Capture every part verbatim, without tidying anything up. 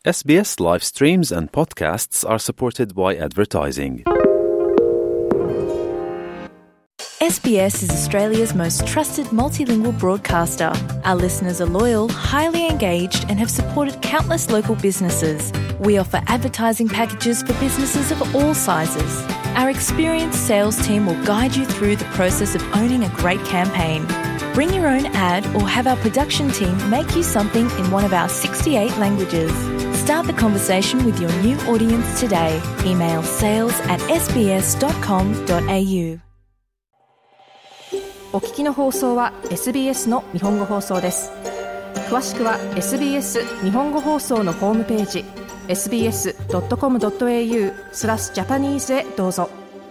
エスビーエス live streams and podcasts are supported by advertising. S B S is Australia's most trusted multilingual broadcaster. Our listeners are loyal, highly engaged, and have supported countless local businesses. We offer advertising packages for businesses of all sizes. Our experienced sales team will guide you through the process of owning a great campaign. Bring your own ad or have our production team make you something in one of our sixty-eight languages. Start the conversation with your new audience today. Email sales at s b s dot com dot a u. お聞きの放送は エスビーエス の日本語放送です。詳しくは エスビーエス 日本語放送のホームページ エスビーエスドットコムドットエーユー スラスジャパニーズへどうぞ。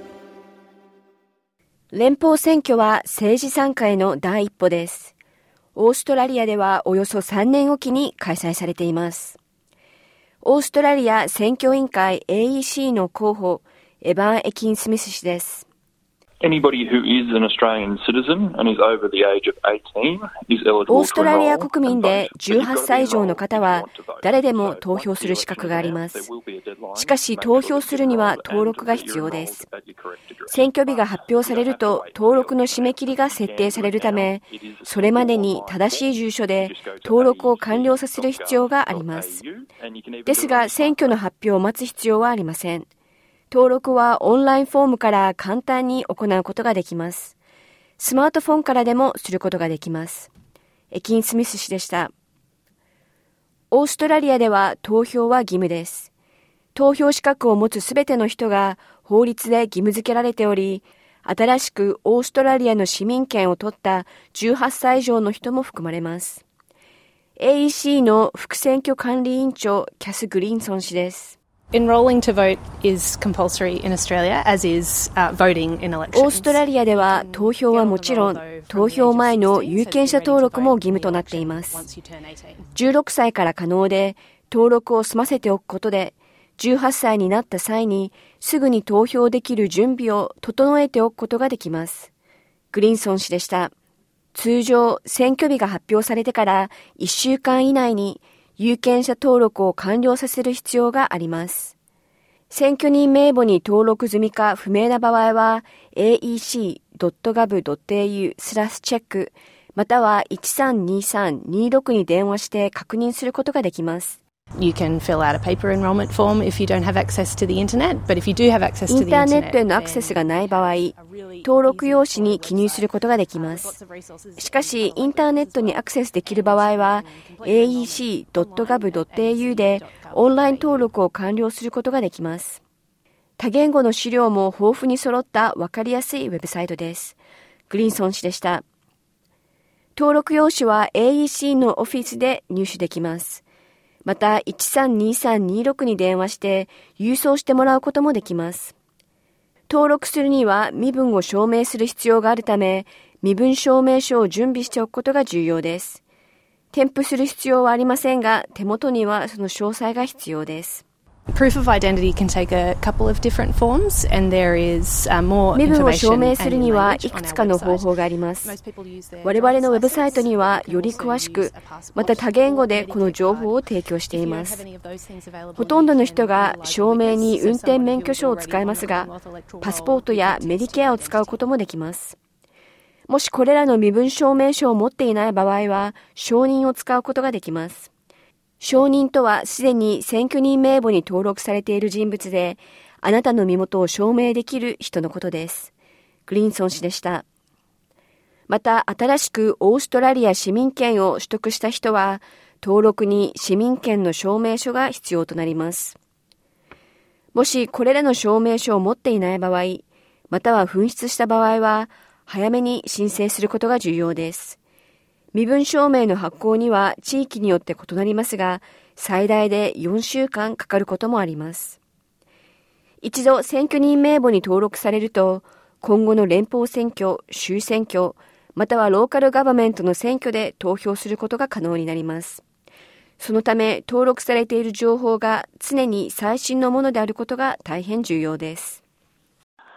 連邦選挙は政治参加への第一歩です。オーストラリアではおよそさんねんおきに開催されています。オーストラリア選挙委員会 エーイーシー の候補、エバン・エキン・スミス氏です。 Anybody who is an Australian citizen and is over the age of eighteen is eligible to enroll. オーストラリア国民でじゅうはっさい以上の方は誰でも投票する資格があります。しかし投票するには登録が必要です。選挙日が発表されると登録の締め切りが設定されるため、それまでに正しい住所で登録を完了させる必要があります。ですが選挙の発表を待つ必要はありません。登録はオンラインフォームから簡単に行うことができます。スマートフォンからでもすることができます。エキン・スミス氏でした。オーストラリアでは投票は義務です。投票資格を持つすべての人が法律で義務付けられており、新しくオーストラリアの市民権を取ったじゅうはっさい以上の人も含まれます。エーイーシー の副選挙管理委員長キャス・グリーンソン氏です。 Enrolling to vote is compulsory in Australia, as is、uh, voting in elections. オーストラリアでは投票はもちろん、投票前の有権者登録も義務となっています。じゅうろくさいから可能で、登録を済ませておくことで、じゅうはっさいになった際にすぐに投票できる準備を整えておくことができます。グリーンソン氏でした。通常、選挙日が発表されてからいっしゅうかん以内に有権者登録を完了させる必要があります。選挙人名簿に登録済みか不明な場合は エーイーシードットガブドットエーユー スラスチェックまたはいちさんにさんにろくに電話して確認することができます。 You can fill out a paper enrollment form if you don't have access to the internet, but if you do have access to the internet, インターネットへのアクセスがない場合、登録用紙に記入することができます。しかし、インターネットにアクセスできる場合は、エーイーシードットガブドットエーユー でオンライン登録を完了することができます。多言語の資料も豊富に揃った分かりやすいウェブサイトです。グリーンソン氏でした。登録用紙は エーイーシー のオフィスで入手できます。また、いちさんにさんにろくに電話して郵送してもらうこともできます。登録するには身分を証明する必要があるため、身分証明書を準備しておくことが重要です。添付する必要はありませんが、手元にはその詳細が必要です。 Proof of identity can take a couple of different forms, and there is uh, more 身分を証 information 明するにはい and くつかの方法があります。我々のウェブサイトにはより詳しく、また多言語でこの情報を提供しています。ほとんどの人が証明に運転免許証を使いますが、パスポートやメディケアを使うこともできます。もしこれらの身分証明書を持っていない場合は、承認を使うことができます。承認とはすでに選挙人名簿に登録されている人物で、あなたの身元を証明できる人のことです。グリーンソン氏でした。また、新しくオーストラリア市民権を取得した人は、登録に市民権の証明書が必要となります。もしこれらの証明書を持っていない場合、または紛失した場合は、早めに申請することが重要です。身分証明の発行には地域によって異なりますが、最大でよんしゅうかんかかることもあります。一度選挙人名簿に登録されると、今後の連邦選挙、州選挙、またはローカルガバメントの選挙で投票することが可能になります。そのため、登録されている情報が常に最新のものであることが大変重要です。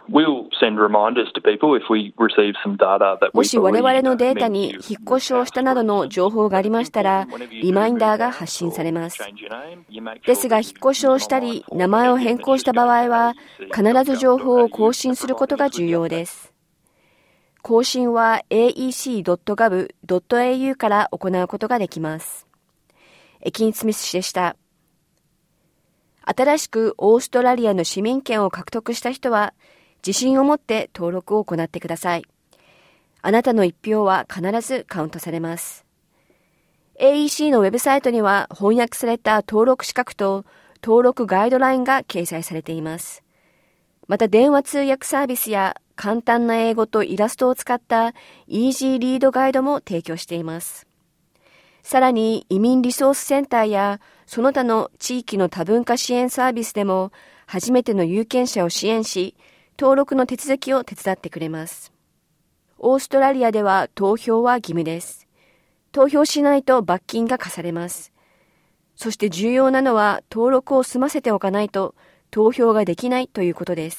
もし我々のデータに引っ越しをしたなどの情報がありましたら、リマインダーが発信されます。ですが、引っ越しをしたり、名前を変更した場合は、必ず情報を更新することが重要です。更新は エーイーシードットガブドットエーユー から行うことができます。エキン・スミス氏でした。新しくオーストラリアの市民権を獲得した人は、自信を持って登録を行ってください。あなたの一票は必ずカウントされます。エーイーシー のウェブサイトには翻訳された登録資格と登録ガイドラインが掲載されています。また電話通訳サービスや簡単な英語とイラストを使ったイージーリードガイドも提供しています。さらに移民リソースセンターやその他の地域の多文化支援サービスでも初めての有権者を支援し、登録の手続きを手伝ってくれます。オーストラリアでは投票は義務です。投票しないと罰金が課されます。そして重要なのは登録を済ませておかないと投票ができないということです。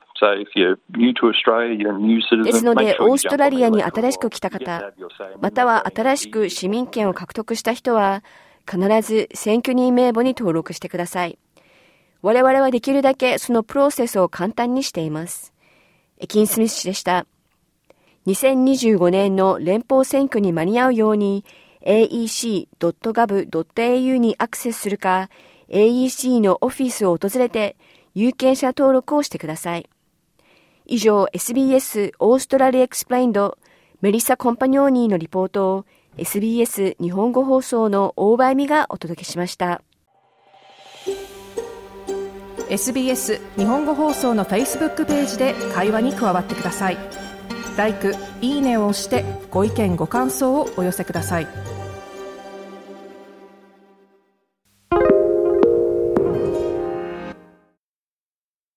ですので、オーストラリアに新しく来た方、または新しく市民権を獲得した人は、必ず選挙人名簿に登録してください。我々はできるだけそのプロセスを簡単にしています。エキン・スミス氏でした。にせんにじゅうごねんの連邦選挙に間に合うように エーイーシードットガブドットエーユー にアクセスするか、エーイーシー のオフィスを訪れて有権者登録をしてください。以上、エスビーエス オーストラリアエクスプレインドメリッサ・コンパニョーニーのリポートを エスビーエス 日本語放送の大場恵美がお届けしました。 エスビーエス 日本語放送の Facebook ページで会話に加わってください。ライク、いいねを押してご意見ご感想をお寄せください。